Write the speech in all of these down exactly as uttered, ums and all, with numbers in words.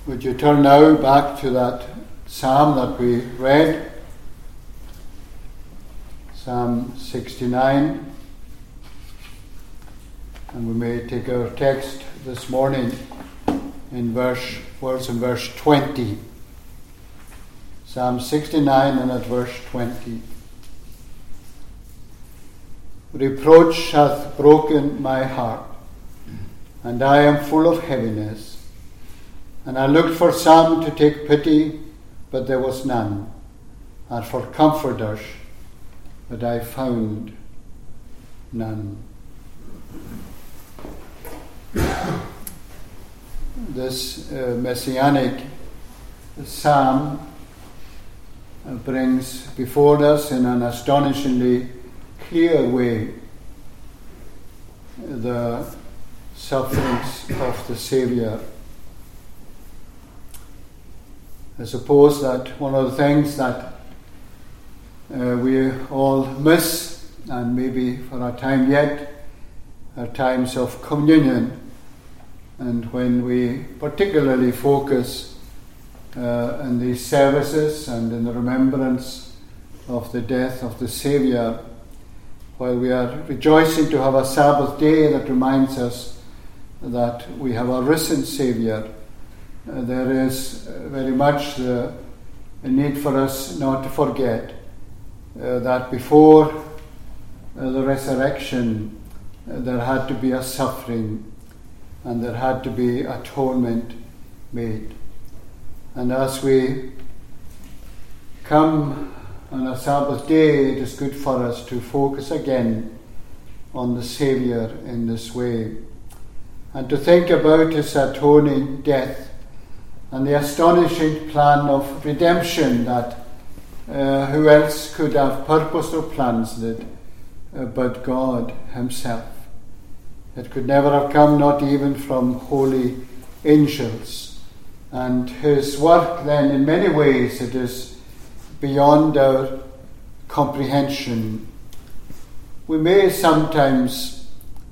Would you turn now back to that psalm that we read, Psalm sixty-nine, and we may take our text this morning in verse, words in verse twenty. Psalm sixty-nine and at verse twenty. Reproach hath broken my heart, and I am full of heaviness. And I looked for some to take pity, but there was none, and for comforters, but I found none. This uh, messianic psalm uh, brings before us in an astonishingly clear way the sufferings of the Saviour. I suppose that one of the things that uh, we all miss, and maybe for a time yet, are times of communion, and when we particularly focus uh, in these services and in the remembrance of the death of the Saviour, while we are rejoicing to have a Sabbath day that reminds us that we have a risen Saviour, uh, there is uh, very much the, the need for us not to forget uh, that before uh, the resurrection uh, there had to be a suffering and there had to be atonement made. And as we come on a Sabbath day, it is good for us to focus again on the Saviour in this way, and to think about his atoning death and the astonishing plan of redemption that uh, who else could have purposed or planned it uh, but God himself. It could never have come, not even from holy angels. And his work then, in many ways, it is beyond our comprehension. We may sometimes,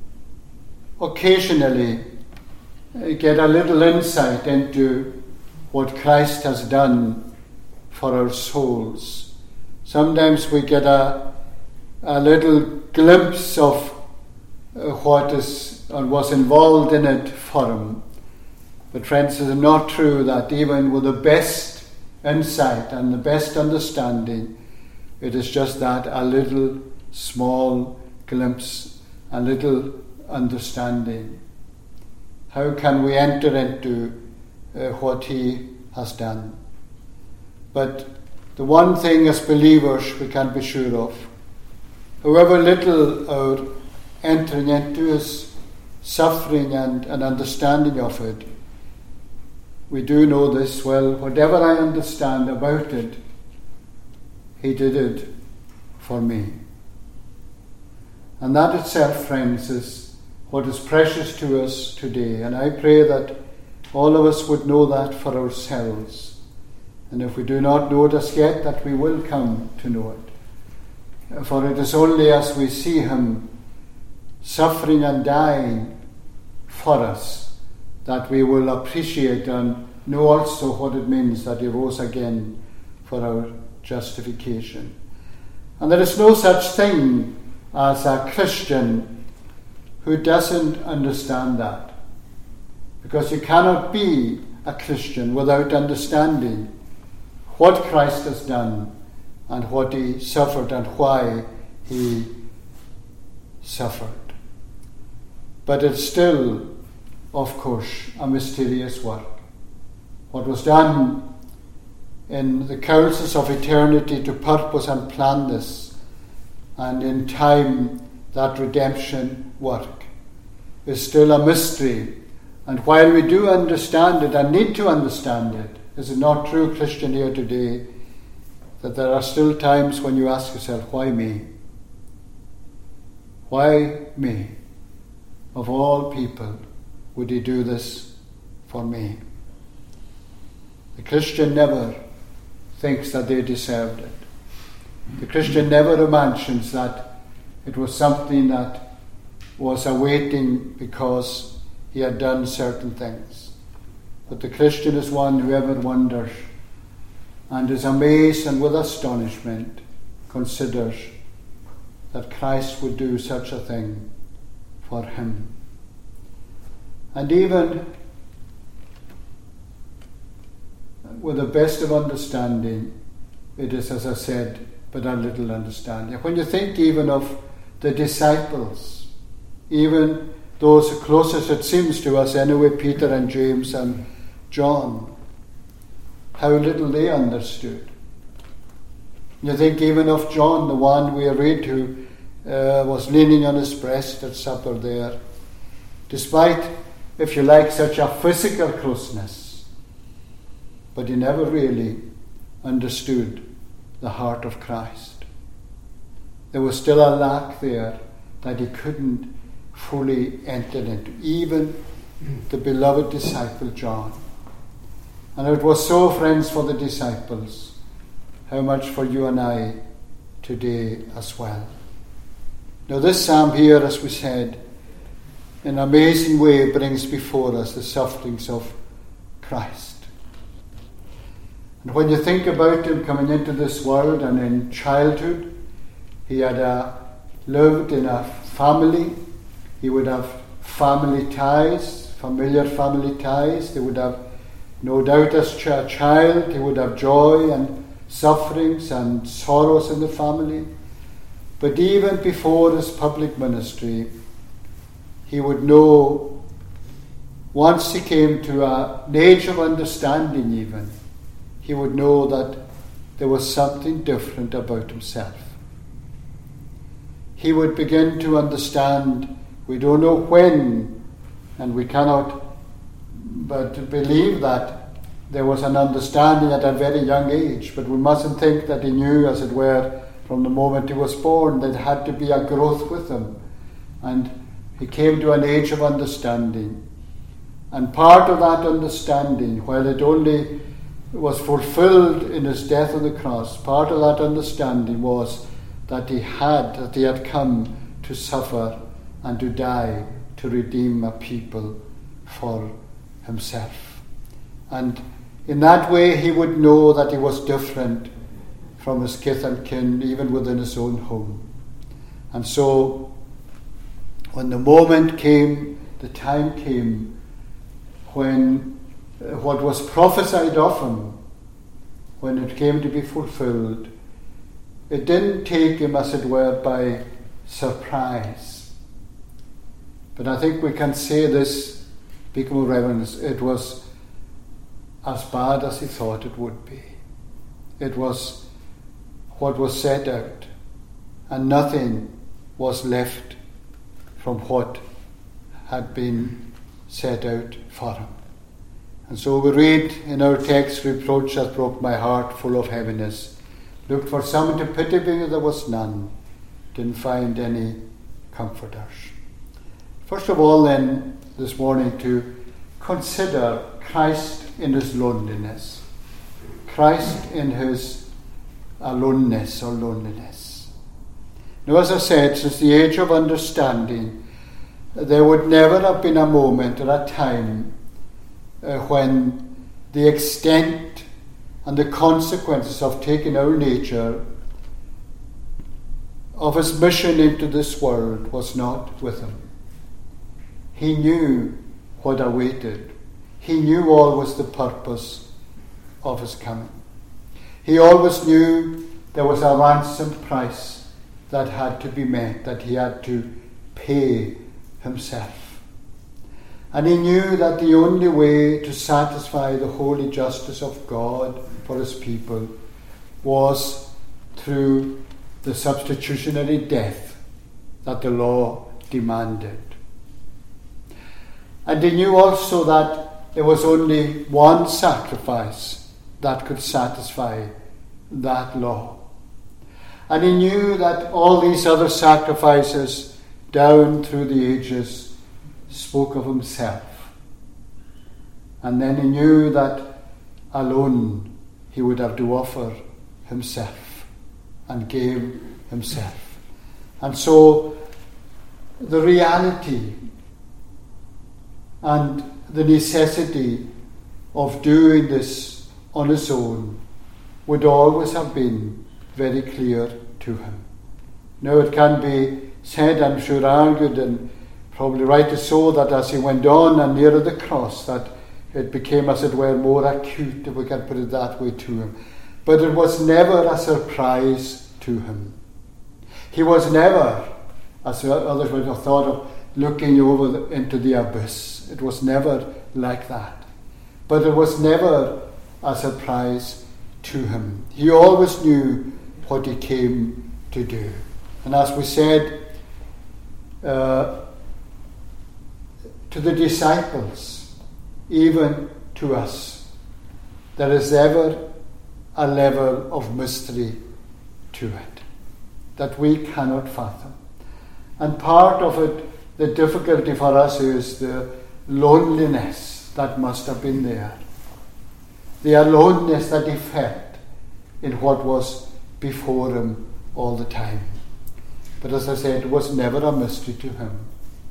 occasionally, get a little insight into what Christ has done for our souls. Sometimes we get a, a little glimpse of uh, what is or was involved in it for him. But friends, it is not true that even with the best insight and the best understanding, it is just that a little small glimpse, a little understanding. How can we enter into uh, what he has done? But the one thing as believers we can be sure of, however little our entering into his suffering and, and understanding of it, we do know this well. Whatever I understand about it, he did it for me. And that itself, friends, is what is precious to us today. And I pray that all of us would know that for ourselves. And if we do not know it as yet, that we will come to know it. For it is only as we see him suffering and dying for us that we will appreciate and know also what it means that he rose again for our justification. And there is no such thing as a Christian who doesn't understand that. Because you cannot be a Christian without understanding what Christ has done and what he suffered and why he suffered. But it's still, of course, a mysterious work. What was done in the counsels of eternity to purpose and plan this, and in time that redemption work, is still a mystery. And while we do understand it and need to understand it, is it not true, Christian, here today, that there are still times when you ask yourself, why me? Why me? Of all people, would he do this for me? The Christian never thinks that they deserved it. The Christian never imagines that it was something that was awaiting because he had done certain things. But the Christian is one who ever wonders and is amazed and with astonishment considers that Christ would do such a thing for him. And even with the best of understanding, it is, as I said, but a little understanding. When you think even of the disciples, even those closest, it seems to us anyway, Peter and James and John, how little they understood. You think even of John, the one we read who uh, was leaning on his breast at supper there, despite, if you like, such a physical closeness, but he never really understood the heart of Christ. There was still a lack there that he couldn't fully enter into, even the beloved disciple John. And it was so, friends, for the disciples, how much for you and I today as well. Now this psalm here, as we said, in an amazing way brings before us the sufferings of Christ. And when you think about him coming into this world and in childhood, he had a, lived in a family. He would have family ties, familiar family ties. They would have, no doubt, as a child, he would have joy and sufferings and sorrows in the family. But even before his public ministry, he would know, once he came to a, an age of understanding even, he would know that there was something different about himself. He would begin to understand, we don't know when, and we cannot but believe that there was an understanding at a very young age, but we mustn't think that he knew, as it were, from the moment he was born. There had to be a growth with him, and he came to an age of understanding. And part of that understanding, while it only was fulfilled in his death on the cross, part of that understanding was that he had, that he had come to suffer and to die to redeem a people for himself. And in that way he would know that he was different from his kith and kin, even within his own home. And so when the moment came, the time came when uh, what was prophesied of him, when it came to be fulfilled, it didn't take him, as it were, by surprise. But I think we can say this, speaking with reverence, it was as bad as he thought it would be. It was what was set out, and nothing was left from what had been set out for him. And so we read in our text, reproach hath broke my heart, full of heaviness. Looked for someone to pity me, there was none. Didn't find any comforters. First of all, then, this morning, to consider Christ in his loneliness. Christ in his aloneness or loneliness. Now, as I said, since the age of understanding, there would never have been a moment or a time uh, when the extent and the consequences of taking our nature, of his mission into this world, was not with him. He knew what awaited. He knew always the purpose of his coming. He always knew there was a ransom price that had to be met, that he had to pay himself. And he knew that the only way to satisfy the holy justice of God for his people was through the substitutionary death that the law demanded. And he knew also that there was only one sacrifice that could satisfy that law. And he knew that all these other sacrifices down through the ages spoke of himself. And then he knew that alone he would have to offer himself, and gave himself. And so the reality and the necessity of doing this on his own would always have been very clear to him. Now it can be said, I'm sure argued, and probably rightly so, that as he went on and nearer the cross, that it became, as it were, more acute, if we can put it that way, to him. But it was never a surprise to him. He was never, as others would have thought of, looking over the, into the abyss. It was never like that. But it was never a surprise to him. He always knew what he came to do. And as we said, uh, to the disciples, even to us, there is ever a level of mystery to it that we cannot fathom. And part of it, the difficulty for us, is the loneliness that must have been there. The aloneness that he felt in what was before him all the time. But as I said, it was never a mystery to him.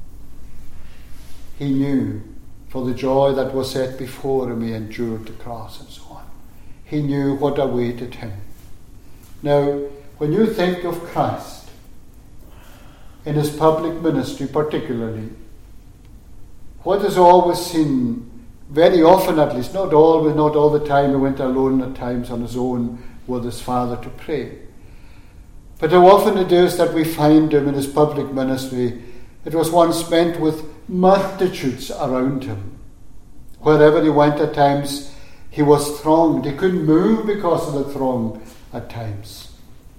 He knew, for the joy that was set before him, he endured the cross and so on. He knew what awaited him. Now, when you think of Christ, in his public ministry particularly, what is always seen, very often at least, not always, not all the time, he went alone at times on his own with his Father to pray. But how often it is that we find him in his public ministry, it was one spent with multitudes around him. Wherever he went at times, he was thronged. He couldn't move because of the throng at times.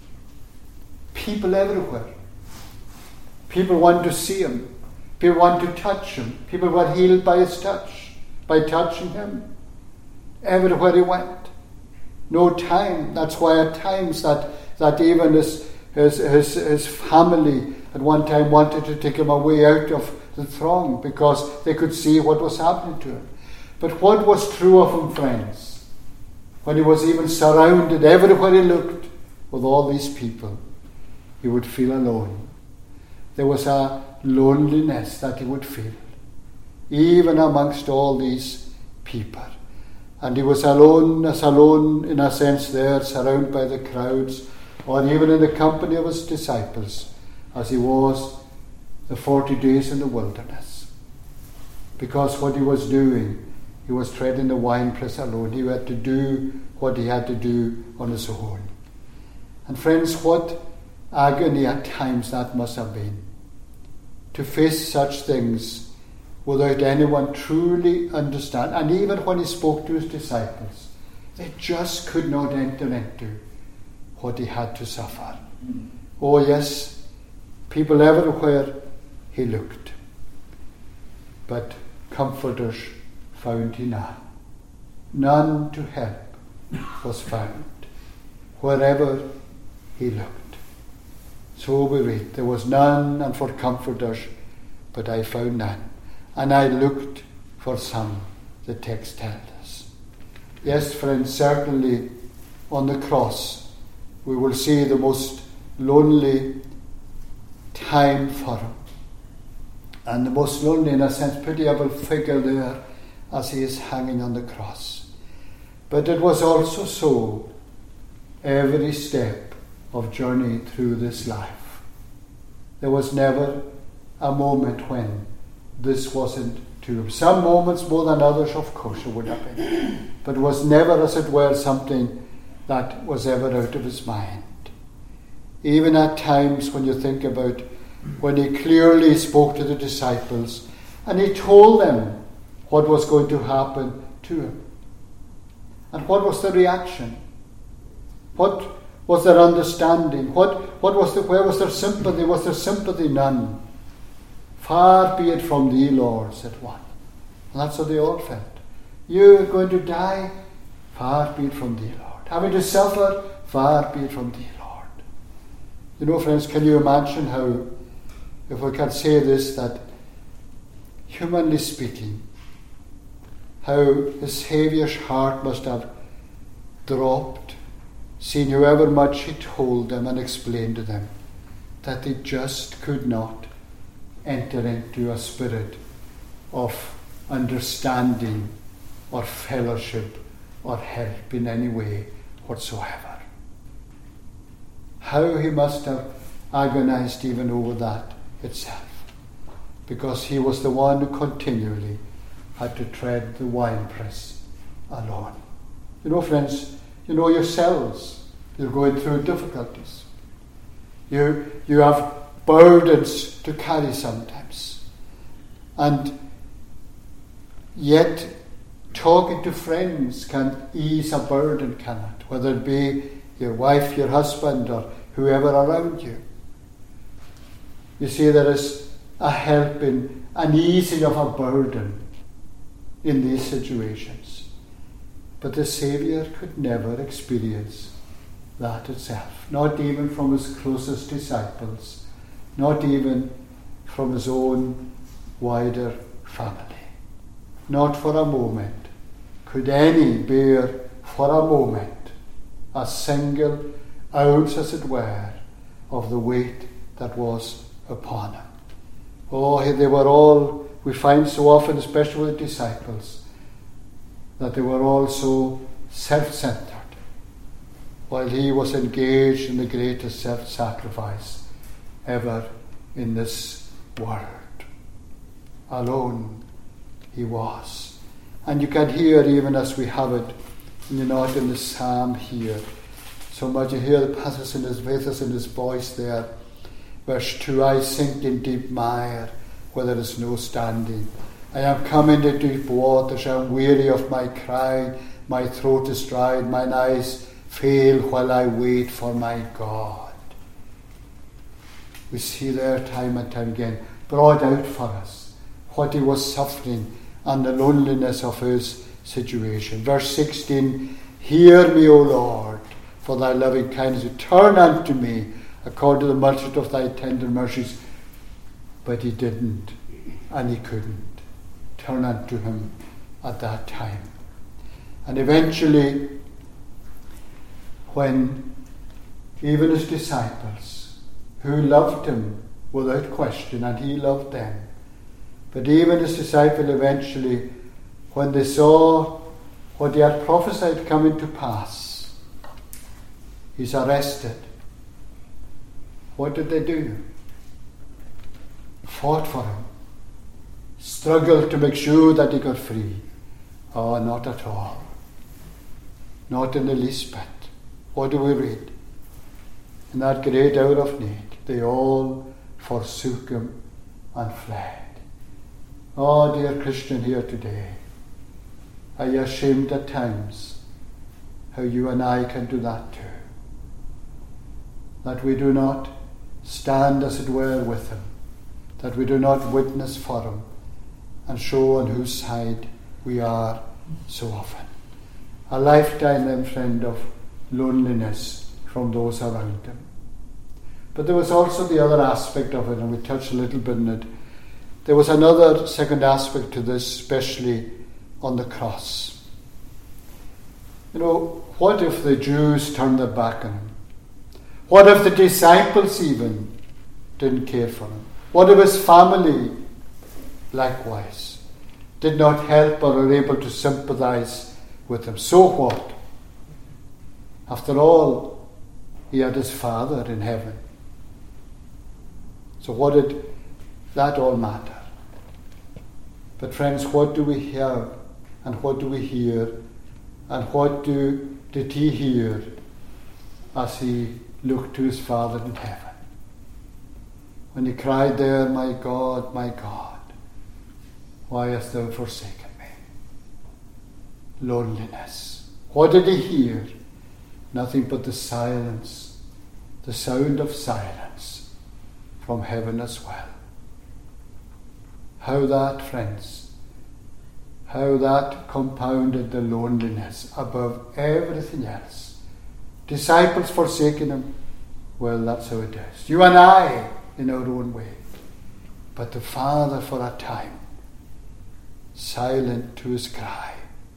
People everywhere. People want to see him. People want to touch him. People were healed by his touch, by touching him. Everywhere he went. No time. That's why at times that, that even his, his, his, his family at one time wanted to take him away out of the throng because they could see what was happening to him. But what was true of him, friends, when he was even surrounded everywhere he looked with all these people, he would feel alone. There was a loneliness that he would feel, even amongst all these people. And he was alone, as alone in a sense there, surrounded by the crowds, or even in the company of his disciples, as he was the forty days in the wilderness. Because what he was doing, he was treading the winepress alone. He had to do what he had to do on his own. And friends, what agony at times that must have been, to face such things without anyone truly understand. And even when he spoke to his disciples, they just could not enter into what he had to suffer. Oh yes, people everywhere he looked, but comforters found he none. None to help was found wherever he looked. So we read, there was none, and for comforters, but I found none. And I looked for some, the text tells us. Yes, friends, certainly on the cross we will see the most lonely time for him. And the most lonely, in a sense, pitiable figure there as he is hanging on the cross. But it was also so every step of journey through this life. There was never a moment when this wasn't to him. Some moments more than others, of course, it would have been. But it was never, as it were, something that was ever out of his mind. Even at times when you think about when he clearly spoke to the disciples and he told them what was going to happen to him. And what was the reaction? What was their understanding? What, what was the, where was their sympathy? Was there sympathy? None. Far be it from thee, Lord, said one. And that's how they all felt. You're going to die? Far be it from thee, Lord. Having to suffer? Far be it from thee, Lord. You know, friends, can you imagine how, if we can say this, that humanly speaking, how the Saviour's heart must have dropped, seeing however much he told them and explained to them, that they just could not enter into a spirit of understanding or fellowship or help in any way whatsoever. How he must have agonized even over that itself, because he was the one who continually had to tread the winepress alone. You know, friends, you know yourselves, you're going through difficulties. You, you have burdens to carry sometimes. And yet, talking to friends can ease a burden, can it? Whether it be your wife, your husband, or whoever around you. You see, there is a help in an easing of a burden in these situations. But the Saviour could never experience that itself, not even from his closest disciples, not even from his own wider family. Not for a moment could any bear for a moment a single ounce, as it were, of the weight that was upon him. Oh, they were all, we find so often, especially with disciples, that they were all so self-centered, while he was engaged in the greatest self-sacrifice ever in this world. Alone he was. And you can hear, even as we have it, and you're not in the psalm here, so much you hear the passage in his, with us in his voice there. Verse two, I sink in deep mire where there is no standing. I am come into deep waters, I am weary of my cry, my throat is dried, mine eyes fail while I wait for my God. We see there time and time again, brought out for us what he was suffering and the loneliness of his situation. Verse sixteen, hear me, O Lord, for thy loving kindness. Turn unto me according to the multitude of thy tender mercies. But he didn't, and he couldn't turn unto him at that time. And eventually, when even his disciples, who loved him without question, and he loved them, but even his disciples eventually, when they saw what he had prophesied coming to pass, he's arrested. What did they do? Fought for him. Struggled to make sure that he got free. Oh, not at all. Not in the least bit. What do we read? In that great hour of need, they all forsook him and fled. Oh, dear Christian here today, are you ashamed at times how you and I can do that too? That we do not stand, as it were, with him, that we do not witness for him and show on whose side we are so often. A lifetime, then, friend, of loneliness from those around him. But there was also the other aspect of it, and we touched a little bit on it. There was another second aspect to this, especially on the cross. You know, what if the Jews turned their back on him? What if the disciples even didn't care for him? What if his family, likewise, did not help or were able to sympathize with him? So what? After all, he had his Father in heaven. So what did that all matter? But friends, what do we hear and what do we hear and what do, did he hear as he looked to his Father in heaven? When he cried there, my God, my God, why hast thou forsaken me? Loneliness. What did he hear? Nothing but the silence, the sound of silence from heaven as well. How that, friends, how that compounded the loneliness above everything else. Disciples forsaking him, well, that's how it is. You and I, in our own way. But the Father, for a time, silent to his cry,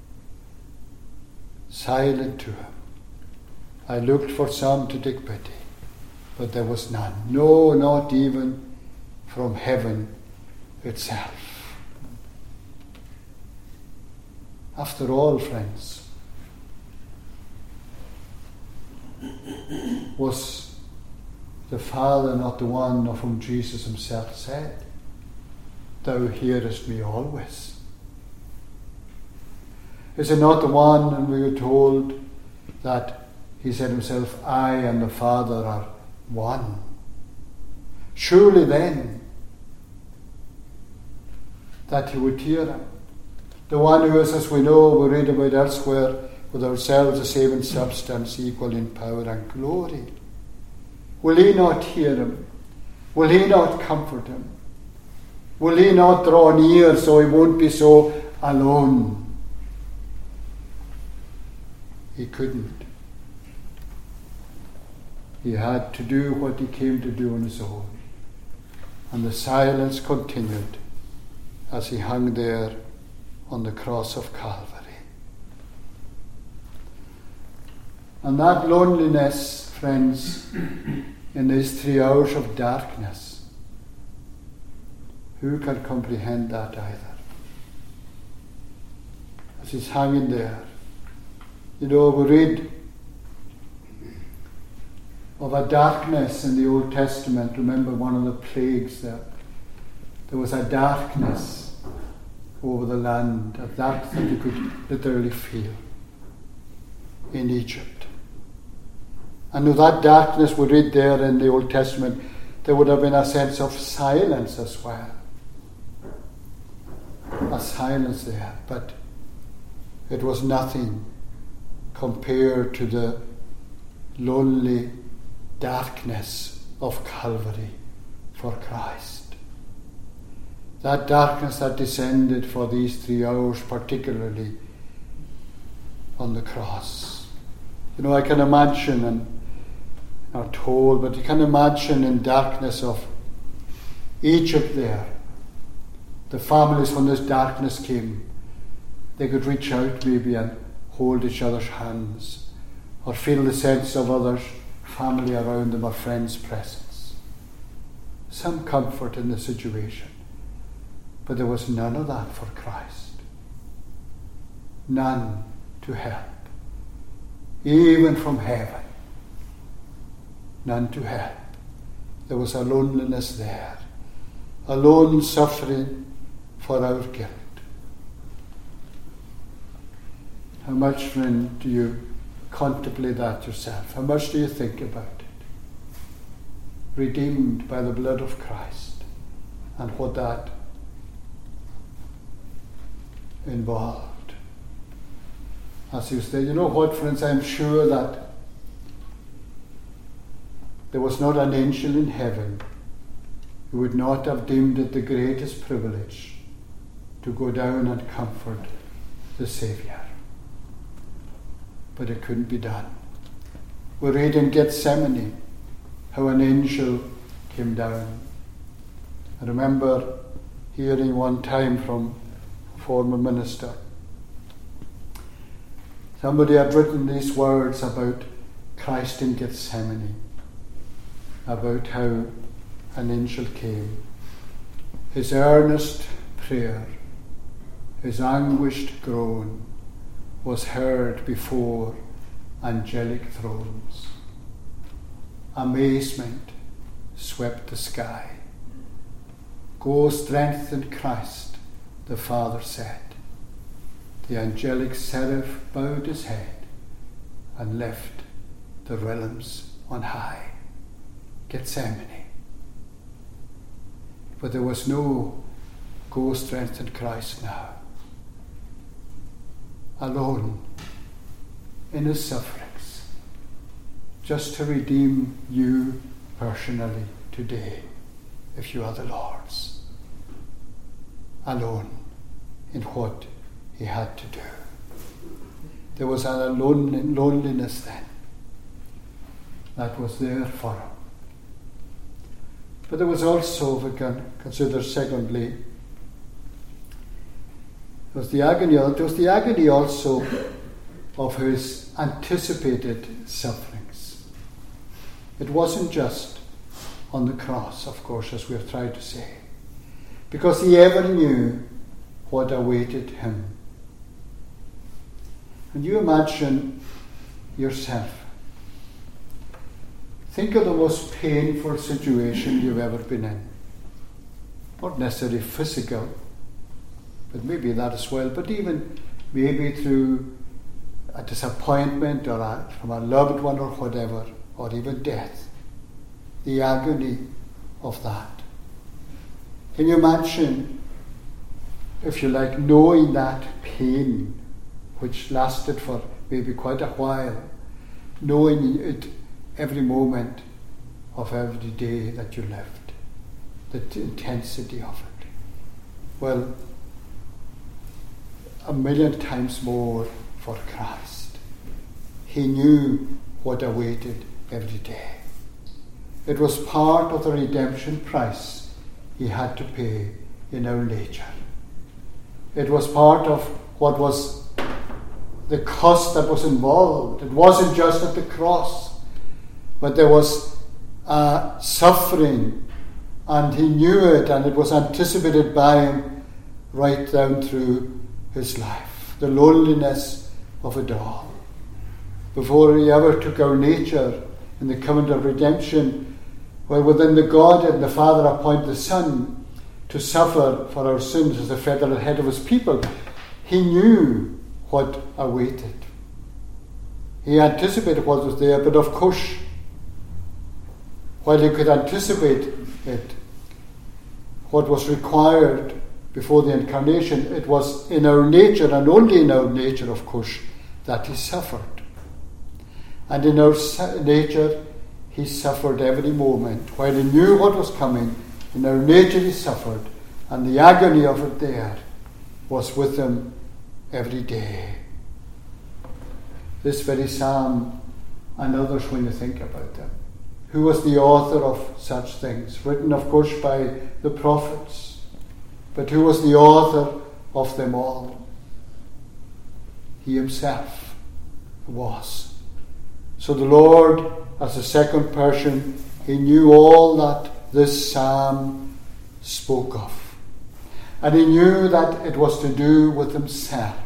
silent to him. I looked for some to take pity, but there was none. No, not even from heaven itself. After all, friends, was the Father not the one of whom Jesus himself said, "Thou hearest me always"? Is it not the one, and we were told that he said himself, "I and the Father are one"? Surely then, that he would hear him. The one who is, as we know, we read about elsewhere, with ourselves the same in substance, equal in power and glory. Will he not hear him? Will he not comfort him? Will he not draw near so he won't be so alone? He couldn't. He had to do what he came to do on his own. And the silence continued as he hung there on the cross of Calvary. And that loneliness, friends, in these three hours of darkness, who can comprehend that either? As he's hanging there. You know, we read of a darkness in the Old Testament. Remember one of the plagues there. There was a darkness over the land, a dark that you could literally feel in Egypt. And with that darkness we read there in the Old Testament, there would have been a sense of silence as well. A silence there, but it was nothing compared to the lonely darkness of Calvary for Christ. That darkness that descended for these three hours, particularly on the cross. You know, I can imagine, and not told, but you can imagine in darkness of Egypt there, the families, when this darkness came, they could reach out maybe and hold each other's hands, or feel the sense of others' family around them, or friends' presence. Some comfort in the situation. But there was none of that for Christ. None to help. Even from heaven. None to help. There was a loneliness there. A lone suffering for our guilt. How much, friend, do you contemplate that yourself? How much do you think about it? Redeemed by the blood of Christ, and what that involved. As you say, you know what, friends, I'm sure that there was not an angel in heaven who would not have deemed it the greatest privilege to go down and comfort the Saviour. But it couldn't be done. We read in Gethsemane how an angel came down. I remember hearing one time from a former minister, somebody had written these words about Christ in Gethsemane, about how an angel came. His earnest prayer, his anguished groan was heard before angelic thrones. Amazement swept the sky. Go strengthen Christ, the Father said. The angelic seraph bowed his head and left the realms on high. Gethsemane. But there was no go strengthen Christ now. Alone in his sufferings, just to redeem you personally today, if you are the Lord's. Alone in what he had to do. There was a lone, loneliness then that was there for him. But there was also, if we can consider secondly, It was the agony, it was the agony also of his anticipated sufferings. It wasn't just on the cross, of course, as we have tried to say, because he ever knew what awaited him And you imagine yourself. Think of the most painful situation you've ever been in. Not necessarily physical, but maybe that as well. But even maybe through a disappointment or a, from a loved one or whatever, or even death. The agony of that. Can you imagine, if you like, knowing that pain, which lasted for maybe quite a while, knowing it every moment of every day that you lived, the t- intensity of it? Well, a million times more for Christ. He knew what awaited every day. It was part of the redemption price he had to pay in our nature. It was part of what was the cost that was involved. It wasn't just at the cross, but there was uh, suffering, and he knew it, and it was anticipated by him right down through his life. The loneliness of it all. Before he ever took our nature in the covenant of redemption, where within the Godhead the Father appointed the Son to suffer for our sins as the federal head of his people, he knew what awaited. He anticipated what was there, but of course, while he could anticipate it, what was required before the incarnation, it was in our nature, and only in our nature, of course, that he suffered. And in our nature, he suffered every moment. While he knew what was coming, in our nature he suffered, and the agony of it there was with him every day. This very psalm, and others when you think about them. Who was the author of such things? Written, of course, by the prophets. But who was the author of them all? He himself was. So the Lord, as the second person, he knew all that this psalm spoke of. And he knew that it was to do with himself.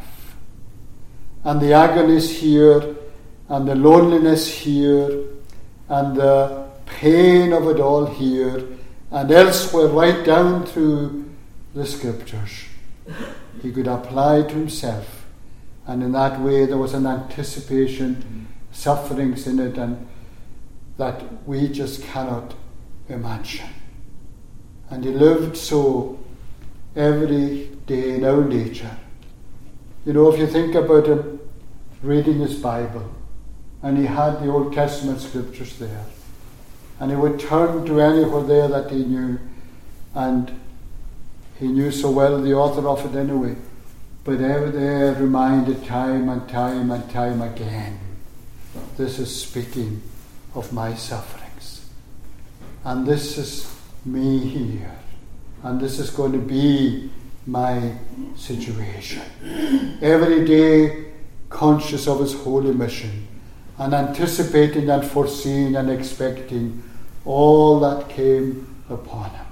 And the agonies here, and the loneliness here, and the pain of it all here, and elsewhere, right down through the scriptures, he could apply to himself. And in that way there was an anticipation, sufferings in it, and that we just cannot imagine. And he lived so every day in our nature. You know, if you think about him reading his Bible, and he had the Old Testament scriptures there, and he would turn to anywhere there that he knew, and he knew so well the author of it anyway, but ever there reminded time and time and time again, this is speaking of my sufferings, and this is me here, and this is going to be my situation. Every day conscious of his holy mission, and anticipating and foreseeing and expecting all that came upon him.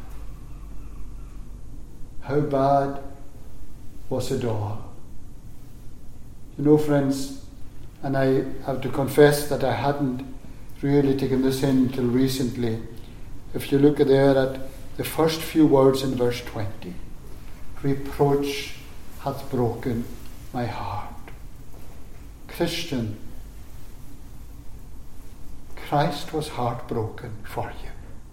How bad was it all? You know, friends, and I have to confess that I hadn't really taken this in until recently. If you look there at the first few words in verse twenty, reproach hath broken my heart. Christian, Christ was heartbroken for you.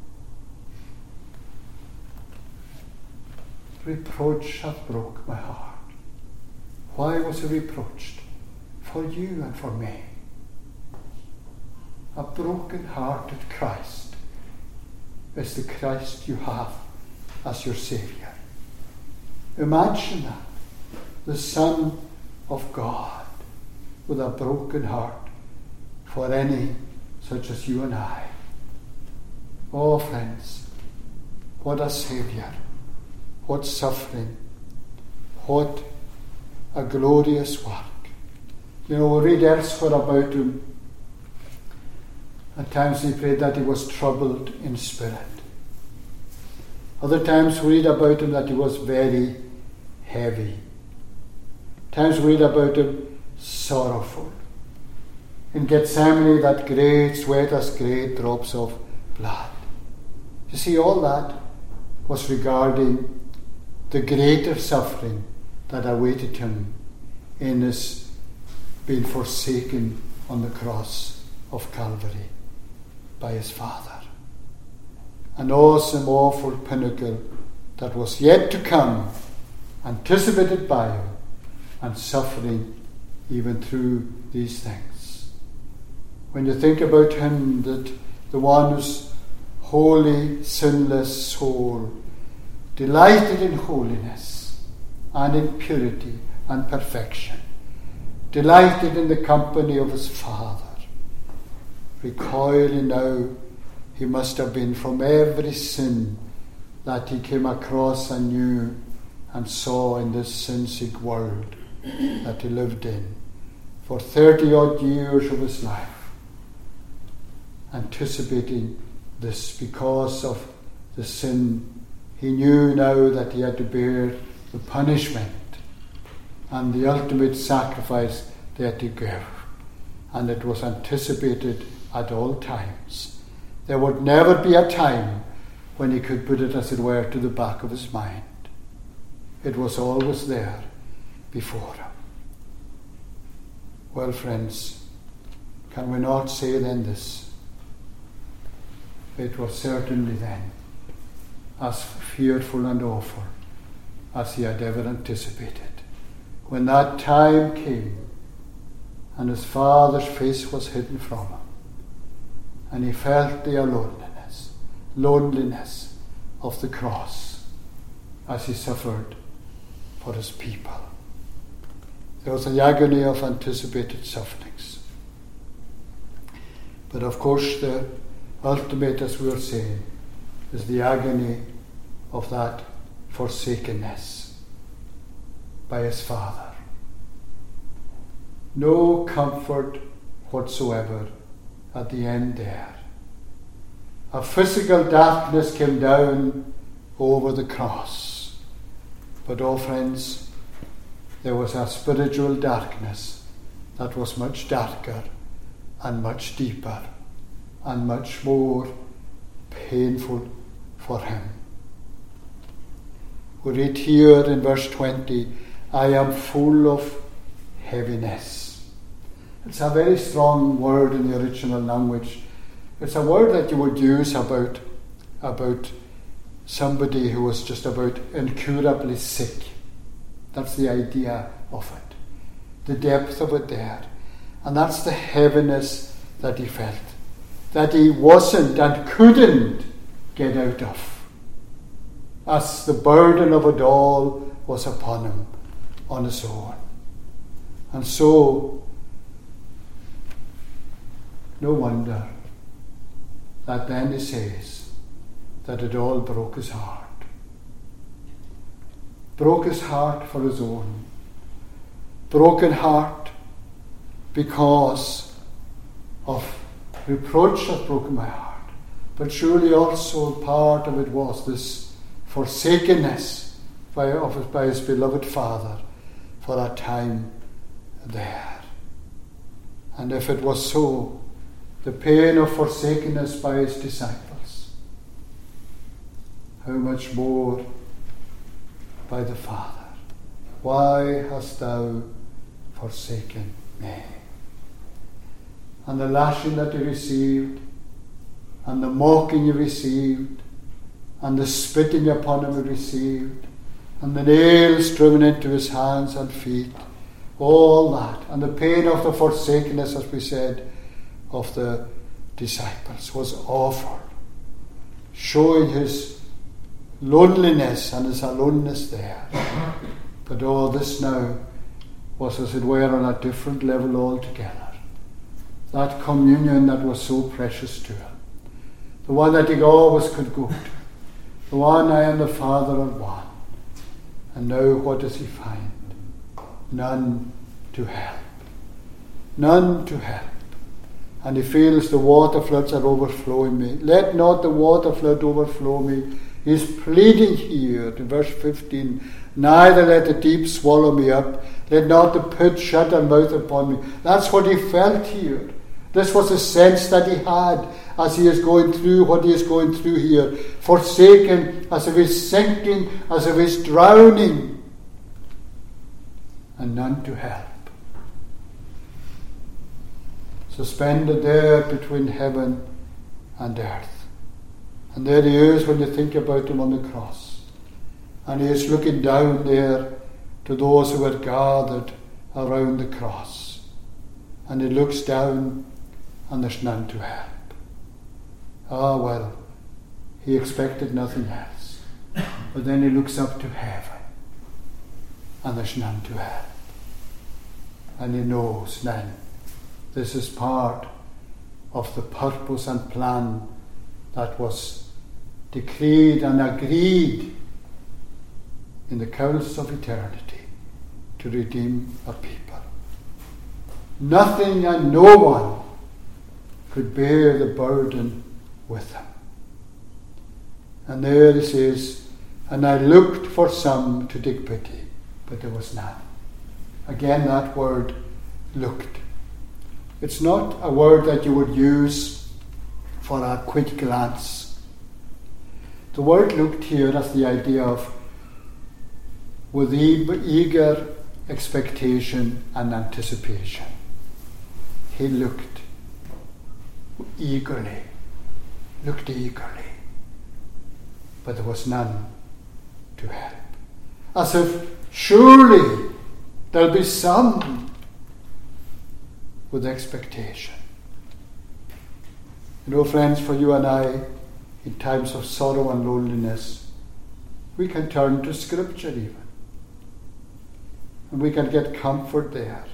Reproach hath broke my heart. Why was he reproached? For you and for me. A broken-hearted Christ is the Christ you have as your Saviour. Imagine that. The Son of God with a broken heart for any such as you and I. Oh, friends, what a Saviour. What suffering. What a glorious work. You know, we read elsewhere about him. At times he prayed that he was troubled in spirit. Other times we read about him that he was very heavy. At times we read about him sorrowful. In Gethsemane, that great sweat as great drops of blood. You see, all that was regarding the greater suffering that awaited him in his being forsaken on the cross of Calvary by his Father. An awesome, awful pinnacle that was yet to come, anticipated by him, and suffering even through these things. When you think about him, that the one whose holy, sinless soul delighted in holiness and in purity and perfection, delighted in the company of his Father, recoiling now, he must have been from every sin that he came across and knew and saw in this sin-sick world that he lived in for thirty odd years of his life, anticipating this because of the sin. He knew now that he had to bear the punishment and the ultimate sacrifice they had to give, and it was anticipated at all times. There would never be a time when he could put it, as it were, to the back of his mind. It was always there before him. Well, friends, can we not say then this? It was certainly then as fearful and awful as he had ever anticipated. When that time came and his Father's face was hidden from him, and he felt the loneliness, loneliness of the cross as he suffered for his people. There was the agony of anticipated sufferings. But of course the ultimate, as we were saying, is the agony of that forsakenness by his Father. No comfort whatsoever at the end there. A physical darkness came down over the cross. But, oh friends, there was a spiritual darkness that was much darker and much deeper and much more painful for him. We read here in verse twenty, I am full of heaviness. It's a very strong word in the original language. It's a word that you would use about, about somebody who was just about incurably sick. That's the idea of it. The depth of it there. And that's the heaviness that he felt. That he wasn't and couldn't get out of. As the burden of it all was upon him on his own. And so, no wonder that then he says that it all broke his heart. Broke his heart for his own. Broken heart because of reproach that broke my heart. But surely also part of it was this forsakenness by, of, by his beloved Father for a time there. And if it was so, the pain of forsakenness by his disciples, how much more by the Father? Why hast thou forsaken me? And the lashing that he received, and the mocking he received, and the spitting upon him he received, and the nails driven into his hands and feet, all that, and the pain of the forsakenness, as we said, of the disciples was awful, showing his loneliness and his aloneness there. But all this now was, as it were, on a different level altogether. That communion that was so precious to him, the one that he always could go to, the one, I and the Father are one. And now what does he find? None to help. None to help. And he feels the water floods are overflowing me. Let not the water flood overflow me. He's pleading here in verse fifteen, neither let the deep swallow me up, let not the pit shut her mouth upon me. That's what he felt here. This was the sense that he had as he is going through what he is going through here. Forsaken, as if he's sinking, as if he's drowning, and none to help. Suspended there between heaven and earth. And there he is when you think about him on the cross. And he is looking down there to those who are gathered around the cross. And he looks down and there's none to help. Ah, well, he expected nothing else. But then he looks up to heaven and there's none to help. And he knows then this is part of the purpose and plan that was decreed and agreed in the councils of eternity to redeem a people. Nothing and no one could bear the burden with him. And there he says, and I looked for some to take pity, but there was none. Again, that word, looked. It's not a word that you would use for a quick glance. The word looked here has the idea of with eager expectation and anticipation. He looked eagerly, looked eagerly, but there was none to help. As if surely there'll be some with expectation. You know, friends, for you and I, in times of sorrow and loneliness, we can turn to Scripture even. And we can get comfort there.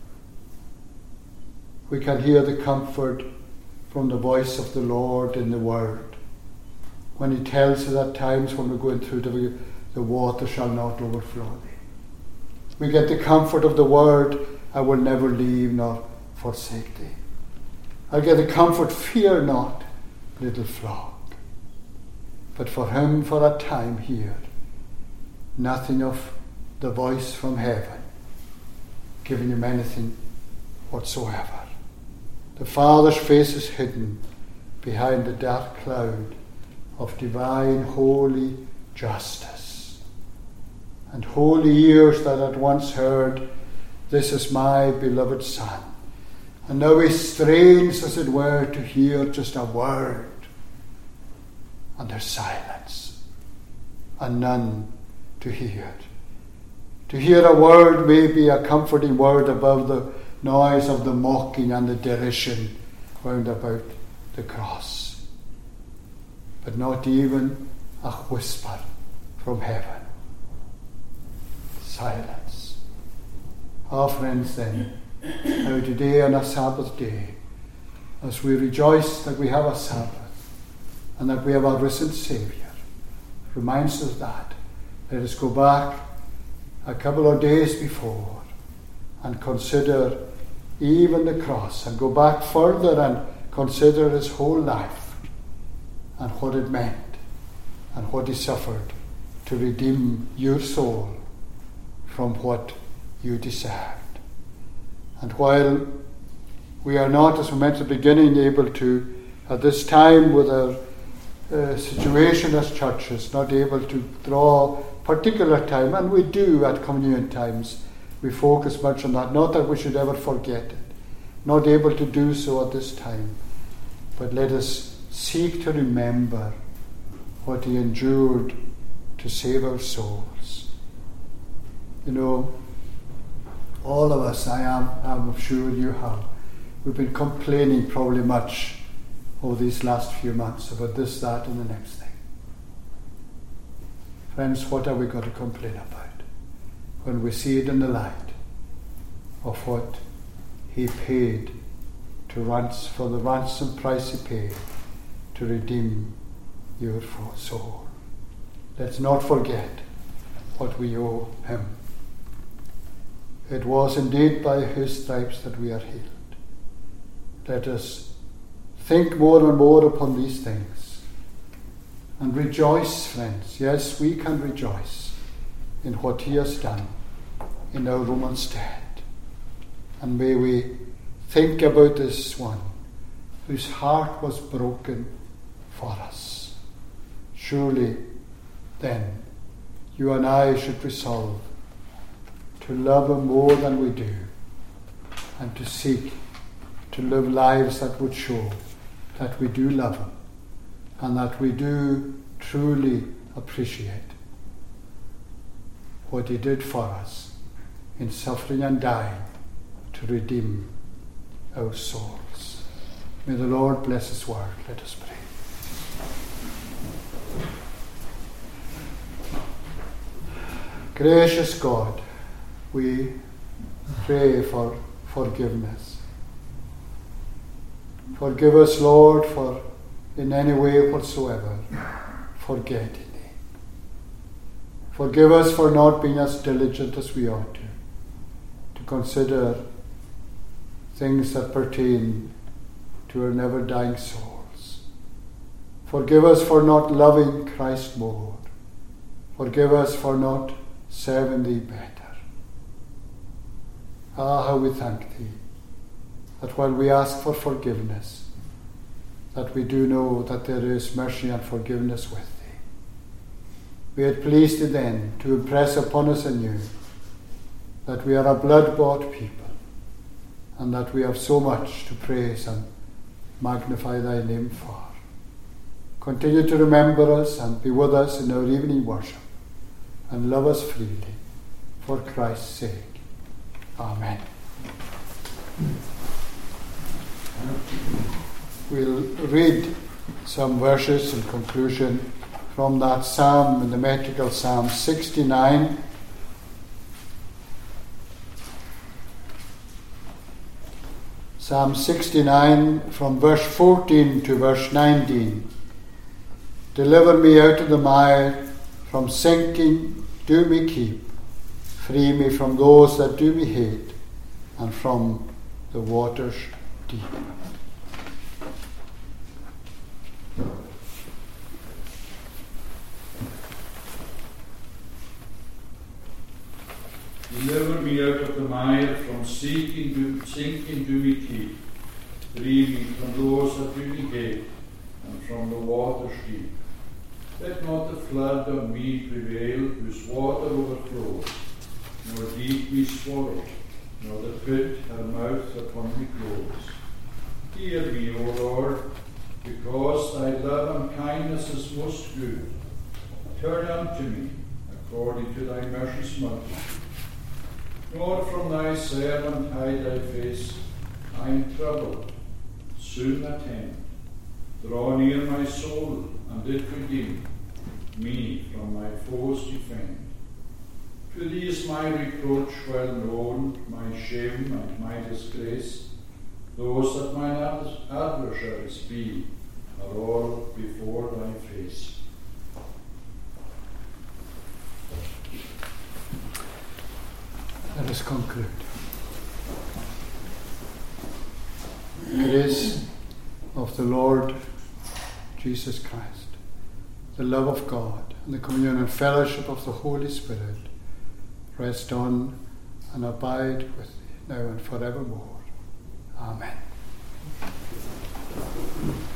We can hear the comfort from the voice of the Lord in the Word. When he tells us at times when we're going through the, the water shall not overflow thee. We get the comfort of the Word, I will never leave nor forsake thee. I get the comfort, fear not, little flock. But for him, for a time here, nothing of the voice from heaven giving him anything whatsoever. The Father's face is hidden behind the dark cloud of divine, holy justice. And holy ears that had once heard, this is my beloved Son. And now he strains, as it were, to hear just a word. And there's silence, and none to hear it. To hear a word may be a comforting word above the noise of the mocking and the derision round about the cross. But not even a whisper from heaven. Silence. Our friends then, now today on a Sabbath day, as we rejoice that we have a Sabbath and that we have a risen Saviour, reminds us that. Let us go back a couple of days before and consider even the cross, and go back further and consider his whole life and what it meant and what he suffered to redeem your soul from what you deserved. And while we are not, as we mentioned at the beginning, able to, at this time with our uh, situation as churches, not able to draw particular time, and we do at communion times, we focus much on that. Not that we should ever forget it. Not able to do so at this time. But let us seek to remember what he endured to save our souls. You know, all of us, I am, I'm sure you have, we've been complaining probably much over these last few months about this, that, and the next thing. Friends, what are we going to complain about when we see it in the light of what he paid to rans- for the ransom price he paid to redeem your soul? Let's not forget what we owe him. It was indeed by his stripes that we are healed. Let us think more and more upon these things And rejoice, friends. Yes, we can rejoice in what he has done in our Roman stead. And may we think about this one whose heart was broken for us. Surely, then, you and I should resolve to love him more than we do, and to seek to live lives that would show that we do love him, and that we do truly appreciate what he did for us in suffering and dying to redeem our souls. May the Lord bless his word. Let us pray. Gracious God, we pray for forgiveness. Forgive us, Lord, for in any way whatsoever forgetting thee. Forgive us for not being as diligent as we ought to, to consider things that pertain to our never-dying souls. Forgive us for not loving Christ more. Forgive us for not serving thee better. Ah, how we thank thee that while we ask for forgiveness, that we do know that there is mercy and forgiveness with thee. Be it pleased thee then to impress upon us anew that we are a blood-bought people, and that we have so much to praise and magnify thy name for. Continue to remember us and be with us in our evening worship, and love us freely for Christ's sake. Amen. We'll read some verses in conclusion from that psalm, in the metrical Psalm sixty-nine. Psalm sixty-nine from verse fourteen to verse nineteen. Deliver me out of the mire, from sinking do me keep. Free me from those that do me hate, and from the waters deep. Deliver me out of the mire, from seeking do, sinking do me keep. Free me from those that do me hate, and from the waters deep. Let not the flood of me prevail, whose water overflows, nor deep me swallow, nor the pit her mouth upon me close. Hear me, O Lord, because thy love and kindness is most good. Turn unto me, according to thy mercy's multitude. Nor from thy servant hide thy face. I am troubled, soon attend. Draw near my soul, and it redeem me from my foes defend. To thee is my reproach well known, my shame and my disgrace. Those that mine ad- adversaries be are all before thy face. Let us conclude. The grace of the Lord Jesus Christ, the love of God, and the communion and fellowship of the Holy Spirit rest on and abide with thee now and forevermore. Amen.